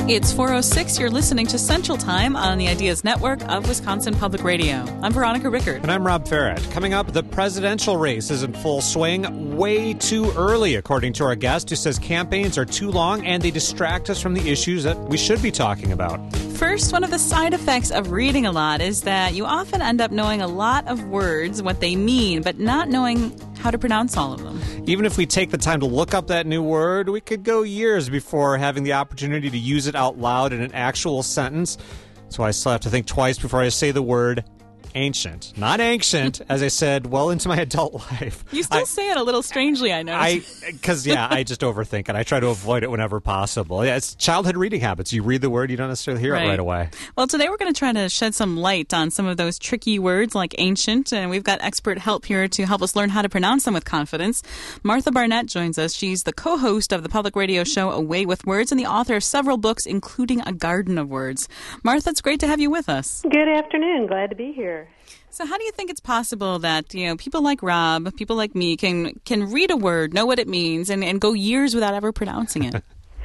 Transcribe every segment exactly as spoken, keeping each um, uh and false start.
It's four oh six. You're listening to Central Time on the Ideas Network of Wisconsin Public Radio. I'm Veronica Rickard. And I'm Rob Farrett. Coming up, the presidential race is in full swing way too early, according to our guest, who says campaigns are too long and they distract us from the issues that we should be talking about. First, one of the side effects of reading a lot is that you often end up knowing a lot of words, what they mean, but not knowing how to pronounce all of them. Even if we take the time to look up that new word, we could go years before having the opportunity to use it out loud in an actual sentence. So I still have to think twice before I say the word ancient. Not ancient, as I said, well into my adult life. You still I, say it a little strangely, I noticed. I, Because, yeah, I just overthink it. I try to avoid it whenever possible. Yeah, it's childhood reading habits. You read the word, you don't necessarily hear right. it right away. Well, today we're going to try to shed some light on some of those tricky words like ancient, and we've got expert help here to help us learn how to pronounce them with confidence. Martha Barnett joins us. She's the co-host of the public radio show Away with Words and the author of several books, including A Garden of Words. Martha, it's great to have you with us. Good afternoon. Glad to be here. So how do you think it's possible that, you know, people like Rob, people like me can can read a word, know what it means, and, and go years without ever pronouncing it?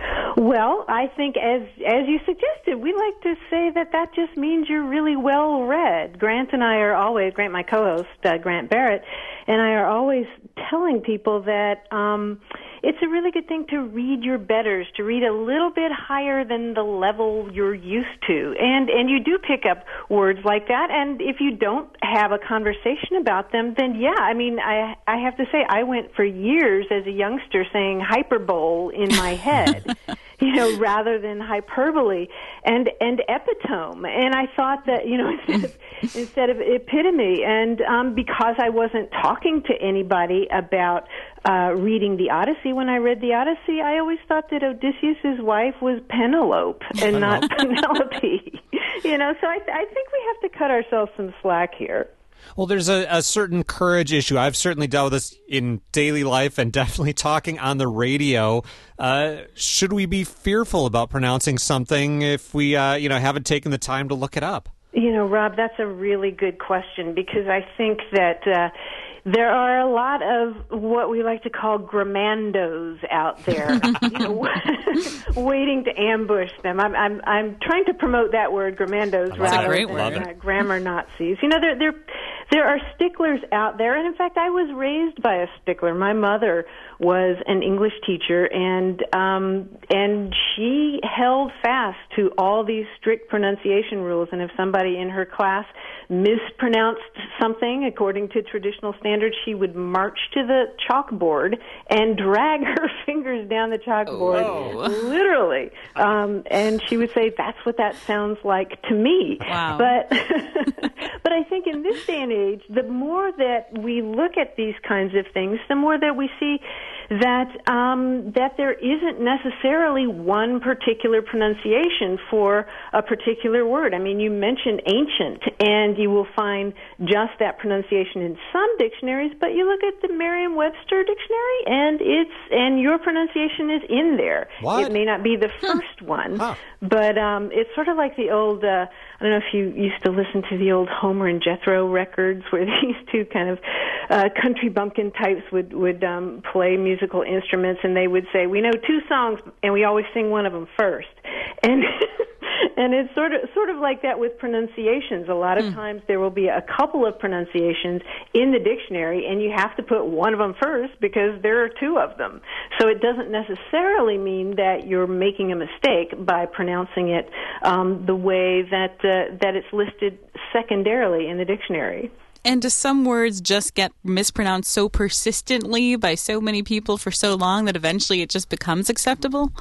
Well, I think as as you suggested, we like to say that that just means you're really well read. Grant and I are always, Grant, my co-host, uh, Grant Barrett, and I are always telling people that um, it's a really good thing to read your betters, to read a little bit higher than the level you're used to. And and you do pick up words like that, and if you don't have a conversation about them, then yeah, I mean, I I have to say, I went for years as a youngster saying hyperbole in my head. You know, rather than hyperbole and and epitome, and I thought that, you know, instead of, instead of epitome, and um, because I wasn't talking to anybody about uh, reading the Odyssey when I read the Odyssey, I always thought that Odysseus' wife was Penelope and not Penelope. You know, so I, I think we have to cut ourselves some slack here. Well, there's a, a certain courage issue. I've certainly dealt with this in daily life and definitely talking on the radio. Uh, should we be fearful about pronouncing something if we, uh, you know, haven't taken the time to look it up? You know, Rob, that's a really good question because I think that uh, there are a lot of what we like to call grammandos out there, you know, waiting to ambush them. I'm I'm I'm trying to promote that word, grammandos, That's rather a great than word. Uh, grammar Nazis. You know, there there there are sticklers out there, and in fact, I was raised by a stickler. My mother was an English teacher, and um, and she held fast to all these strict pronunciation rules. And if somebody in her class mispronounced something according to traditional standards, she would march to the chalkboard and drag her fingers down the chalkboard, Whoa. literally. Um, and she would say, "That's what that sounds like to me." Wow. But but I think in this day and age, the more that we look at these kinds of things, the more that we see that um, that there isn't necessarily one particular pronunciation for a particular word. I mean, you mentioned ancient, and you will find just that pronunciation in some dictionaries, but you look at the Merriam-Webster dictionary, and it's and your pronunciation is in there. What? It may not be the first one, Huh. but um, it's sort of like the old, uh, I don't know if you used to listen to the old Homer and Jethro records where these two kind of uh, country bumpkin types would, would um, play musical instruments, and they would say, "We know two songs, and we always sing one of them first." And and it's sort of sort of like that with pronunciations. A lot of mm. times there will be a couple of pronunciations in the dictionary, and you have to put one of them first because there are two of them. So it doesn't necessarily mean that you're making a mistake by pronouncing it um, the way that uh, that it's listed secondarily in the dictionary. And do some words just get mispronounced so persistently by so many people for so long that eventually it just becomes acceptable?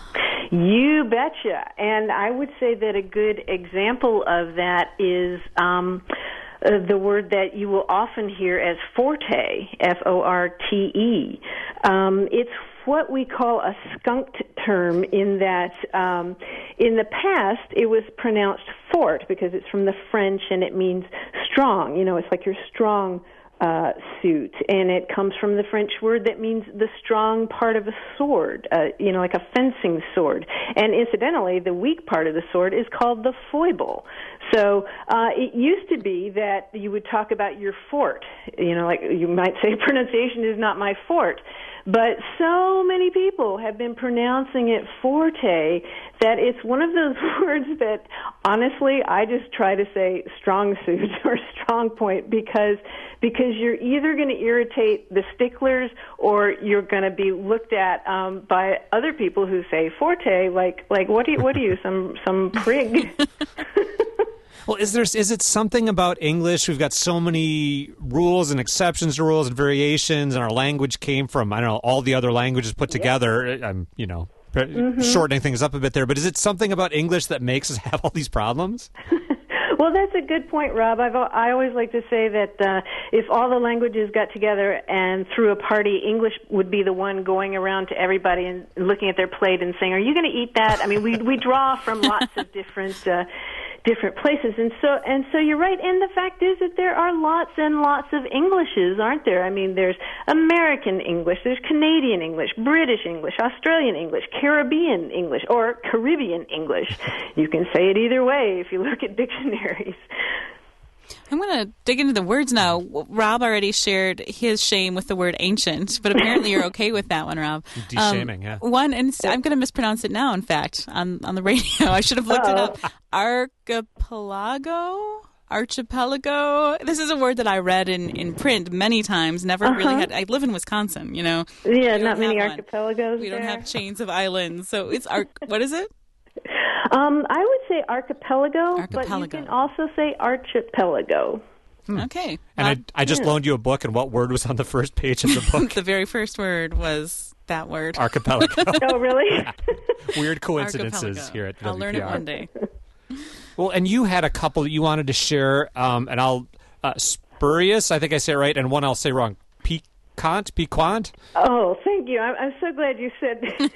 You betcha. And I would say that a good example of that is um, uh, the word that you will often hear as forte, F O R T E. Um, it's what we call a skunked term in that um, in the past it was pronounced fort because it's from the French and it means strong. You know, it's like your strong uh, suit, and it comes from the French word that means the strong part of a sword, uh, you know, like a fencing sword. And incidentally, the weak part of the sword is called the foible. So uh, it used to be that you would talk about your fort, you know, like you might say pronunciation is not my fort. But so many people have been pronouncing it forte that it's one of those words that, honestly, I just try to say strong suit or strong point because because you're either going to irritate the sticklers or you're going to be looked at um, by other people who say forte, like like what are you, what are you, some some prig? Well, is there is it something about English? We've got so many rules and exceptions to rules and variations, and our language came from, I don't know, all the other languages put together. I'm, you know, mm-hmm. shortening things up a bit there, but is it something about English that makes us have all these problems? Well, that's a good point, Rob. I've, I always like to say that uh, if all the languages got together and threw a party, English would be the one going around to everybody and looking at their plate and saying, "Are you going to eat that?" I mean, we we draw from lots of different uh, different places, and so and so you're right. And the fact is that there are lots and lots of Englishes, aren't there? I mean, there's American English, there's Canadian English, British English, Australian English, Caribbean English, or Caribbean English. You can say it either way if you look at dictionaries. I'm going to dig into the words now. Rob already shared his shame with the word ancient, but apparently you're okay with that one, Rob. De-shaming, um, yeah. One, One, and I'm going to mispronounce it now, in fact, on, on the radio. I should have looked Uh-oh. it up. Archipelago? Archipelago? This is a word that I read in, in print many times, never uh-huh. really had. I live in Wisconsin, you know. Yeah, not many archipelagos We there. don't have chains of islands, so it's, ar- what is it? Um, I would say archipelago, archipelago, but you can also say archipelago. Hmm. Okay. And uh, I, I just yeah. loaned you a book, and what word was on the first page of the book? The very first word was that word. Archipelago. Oh, really? Yeah. Weird coincidences here at W P R. I'll learn it one day. Well, and you had a couple that you wanted to share, um, and I'll, uh, spurious, I think I say it right, and one I'll say wrong. Piquant? Piquant? Oh, thank you. I'm, I'm so glad you said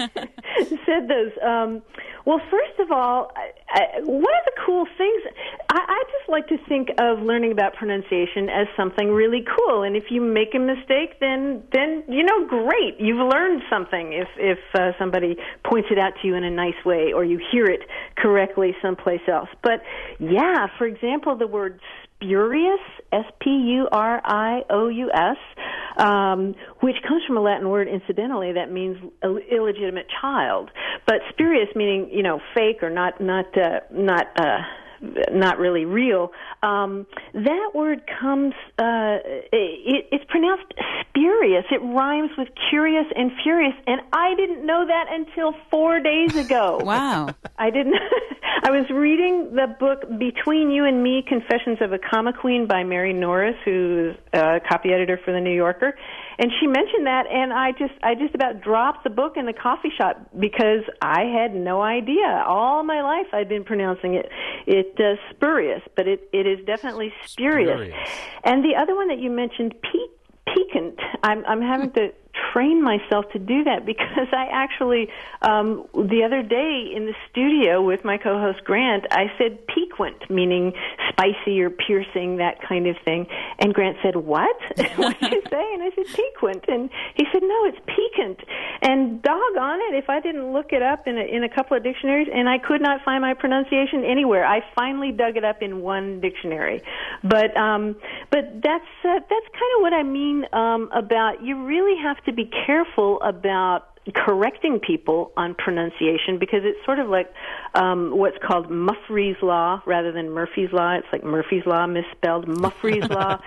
said those. Um, well, first of all, I, I, one of the cool things, I, I just like to think of learning about pronunciation as something really cool. And if you make a mistake, then, then you know, great. You've learned something if, if uh, somebody points it out to you in a nice way or you hear it correctly someplace else. But, yeah, for example, the word spurious, S P U R I O U S, um, which comes from a Latin word, incidentally, that means illegitimate child. But spurious meaning, you know, fake or not, not, uh, not, uh, not really real. Um, that word comes, uh, it, it's pronounced spurious. It rhymes with curious and furious, and I didn't know that until four days ago. Wow. I didn't. I was reading the book Between You and Me, Confessions of a Comma Queen by Mary Norris, who's a copy editor for The New Yorker, and she mentioned that, and I just I just about dropped the book in the coffee shop because I had no idea. All my life I'd been pronouncing it it uh, spurious, but it, it is definitely spurious. spurious. And the other one that you mentioned, pe- piquant, I'm, I'm having to train myself to do that because I actually, um, the other day in the studio with my co-host Grant, I said piquant, meaning spicy or piercing, that kind of thing. And Grant said, what? What did you say? And I said, piquant. And he said, no, it's piquant. And doggone it, if I didn't look it up in a, in a couple of dictionaries, and I could not find my pronunciation anywhere. I finally dug it up in one dictionary. But um, but that's uh, that's kind of what I mean um, about you really have to be careful about correcting people on pronunciation because it's sort of like um, what's called Muffrey's Law rather than Murphy's Law. It's like Murphy's Law misspelled. Muffrey's Law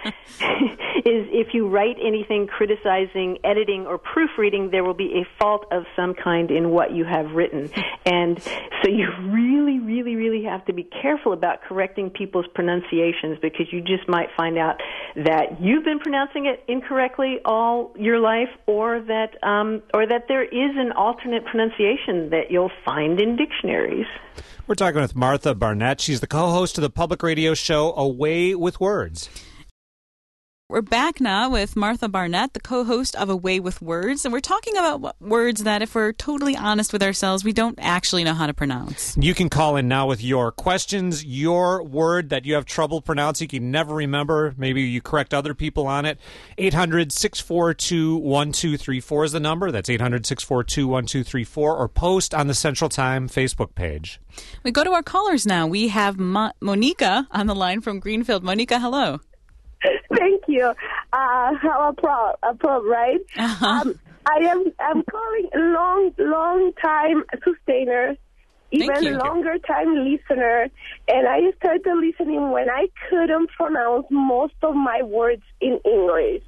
is if you write anything criticizing editing or proofreading, there will be a fault of some kind in what you have written. And so you really, really, really have to be careful about correcting people's pronunciations because you just might find out that you've been pronouncing it incorrectly all your life or that um, or that there is an alternate pronunciation that you'll find in dictionaries. We're talking with Martha Barnett. She's the co-host of the public radio show A Way with Words. We're back now with Martha Barnett, the co-host of A Way with Words, and we're talking about words that, if we're totally honest with ourselves, we don't actually know how to pronounce. You can call in now with your questions, your word that you have trouble pronouncing, you can never remember. Maybe you correct other people on it. eight hundred, six four two, one two three four is the number. That's eight hundred, six four two, one two three four, or post on the Central Time Facebook page. We go to our callers now. We have Mo- Monica on the line from Greenfield. Monica, hello. Thank you. Uh, how a pro, a pro, right? Uh-huh. Um, I am I'm calling a long, long time sustainer, even you. longer time listener, and I started listening when I couldn't pronounce most of my words in English.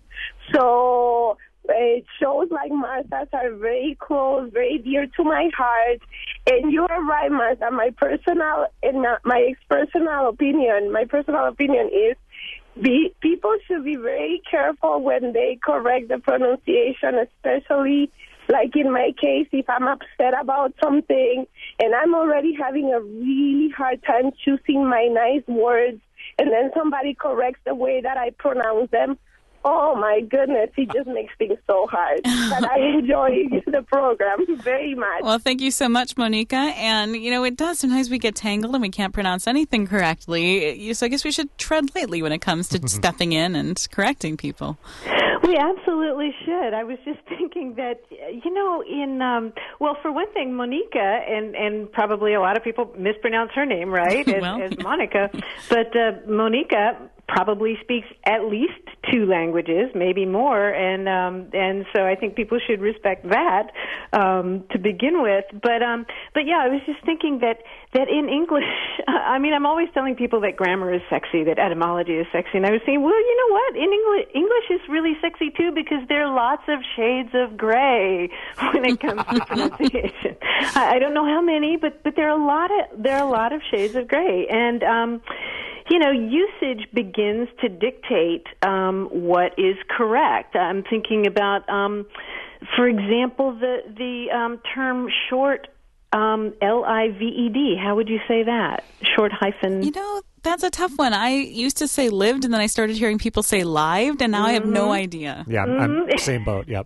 So it shows like Martha's are very close, very dear to my heart. And you are right, Martha. My personal and my personal opinion, my personal opinion is be, people should be very careful when they correct the pronunciation, especially like in my case, if I'm upset about something and I'm already having a really hard time choosing my nice words, and then somebody corrects the way that I pronounce them. Oh, my goodness, it just makes things so hard. But I enjoy the program very much. Well, thank you so much, Monica. And, you know, it does. Sometimes we get tangled and we can't pronounce anything correctly. So I guess we should tread lightly when it comes to stepping in and correcting people. We absolutely should. I was just thinking that, you know, in, um, well, for one thing, Monica, and, and probably a lot of people mispronounce her name, right, as, well, as Monica, but uh, Monica probably speaks at least two languages, maybe more, and um, and so I think people should respect that um, to begin with. But um, but yeah, I was just thinking that that in English, I mean, I'm always telling people that grammar is sexy, that etymology is sexy, and I was saying, well, you know what? In English, English is really sexy too because there are lots of shades of gray when it comes to pronunciation. I, I don't know how many, but but there are a lot of there are a lot of shades of gray, and um, you know, usage begins to dictate um, what is correct. I'm thinking about, um, for example, the the um, term short, um, L I V E D. How would you say that? Short hyphen. You know, that's a tough one. I used to say lived, and then I started hearing people say lived, and now mm-hmm. I have no idea. Yeah, mm-hmm. I'm same boat, yep.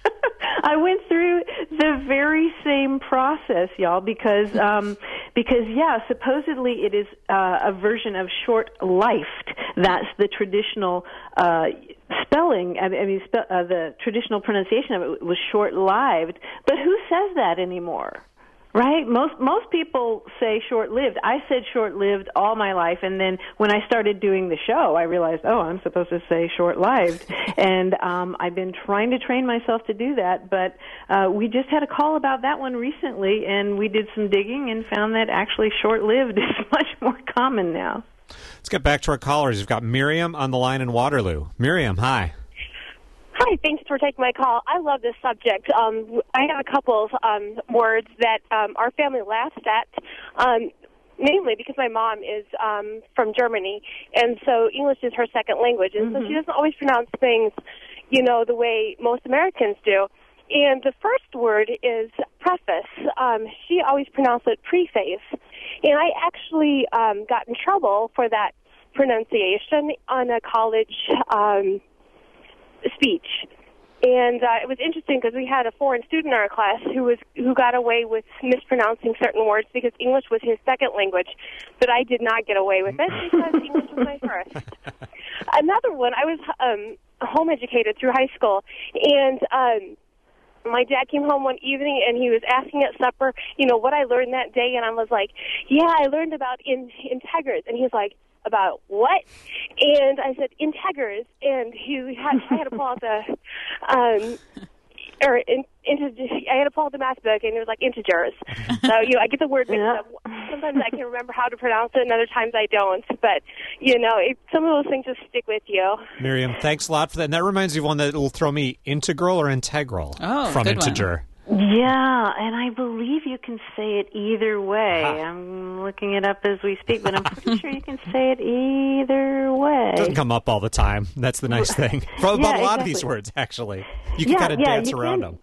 I went through the very same process, y'all, because um, because yeah, supposedly it is uh, a version of short-lifed. That's the traditional uh, spelling. I mean, spe- uh, the traditional pronunciation of it was short-lived. But who says that anymore? Right? Most most people say short-lived. I said short-lived all my life, and then when I started doing the show, I realized, oh, I'm supposed to say short-lived. And um, I've been trying to train myself to do that, but uh, we just had a call about that one recently, and we did some digging and found that actually short-lived is much more common now. Let's get back to our callers. We've got Miriam on the line in Waterloo. Miriam, hi. Hi, thanks for taking my call. I love this subject. Um, I have a couple of um, words that um, our family laughs at, um, mainly because my mom is um, from Germany, and so English is her second language, and mm-hmm. so she doesn't always pronounce things, you know, the way most Americans do. And the first word is preface. Um, she always pronounced it preface, and I actually um, got in trouble for that pronunciation on a college um speech. And uh, it was interesting because we had a foreign student in our class who was who got away with mispronouncing certain words because English was his second language, but I did not get away with it because English was my first. Another one, I was um, home educated through high school, and um, my dad came home one evening and he was asking at supper, you know, what I learned that day, and I was like, yeah, I learned about in, integers, and he was like, about what? And I said, integers. And he had, I had to pull out the, um, or in, into, I had to pull out the math book, and it was like integers. So, you know, I get the word mixed up. Sometimes I can remember how to pronounce it, and other times I don't. But, you know, it, some of those things just stick with you. Miriam, thanks a lot for that. And that reminds me of one that will throw me integral or integral oh, from good integer. One. Yeah, and I believe you can say it either way. Uh-huh. I'm looking it up as we speak, but I'm pretty sure you can say it either way. It doesn't come up all the time. That's the nice thing. For yeah, about a lot exactly. of these words, actually. You can yeah, kind of yeah, dance around can. them.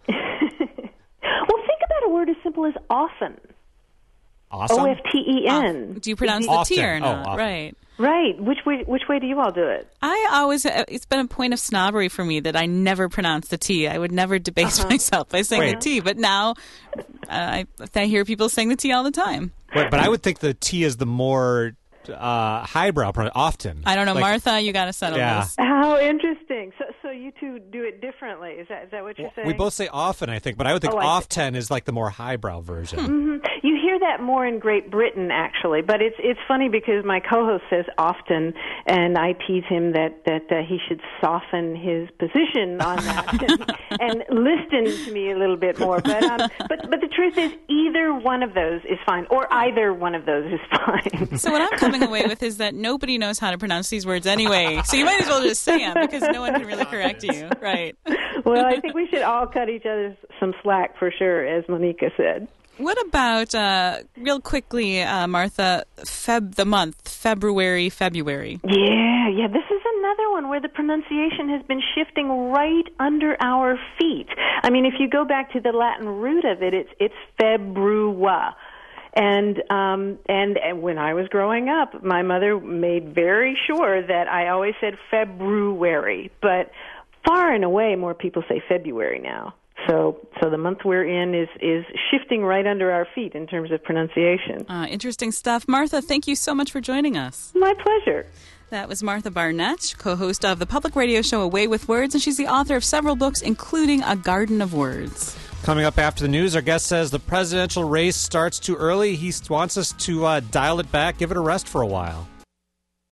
Well, think about a word as simple as often. Awesome? O F T E N. Uh, do you pronounce the Often. T or Oh, not? often. Right. Right. Which way Which way do you all do it? I always, it's been a point of snobbery for me that I never pronounce the T. I would never debase uh-huh. myself by saying Wait. the T, but now uh, I, I hear people saying the T all the time. Wait, but I would think the T is the more uh, highbrow, pro- often. I don't know, Like, Martha, you got to settle Yeah. this. How interesting. So, so you you two do it differently. Is that is that what you're Well, saying? we both say often, I think, but I would think Oh, I see. often is like the more highbrow version. Mm-hmm. You hear that more in Great Britain, actually, but it's it's funny because my co-host says often, and I tease him that that uh, he should soften his position on that and, and listen to me a little bit more. But um, but but the truth is, either one of those is fine, or either one of those is fine. So what I'm coming away with is that nobody knows how to pronounce these words anyway. So you might as well just say them because no one can really correct you, right? Well, I think we should all cut each other some slack for sure, as Monica said. What about, uh, real quickly, uh, Martha, Feb, the month, February, February? Yeah, yeah, this is another one where the pronunciation has been shifting right under our feet. I mean, if you go back to the Latin root of it, it's it's februa. And um and, and when I was growing up, my mother made very sure that I always said February, but far and away more people say February now. So, so the month we're in is, is shifting right under our feet in terms of pronunciation. Uh, interesting stuff. Martha, thank you so much for joining us. My pleasure. That was Martha Barnett, co-host of the public radio show Away with Words, and she's the author of several books, including A Garden of Words. Coming up after the news, our guest says the presidential race starts too early. He wants us to uh, dial it back, give it a rest for a while.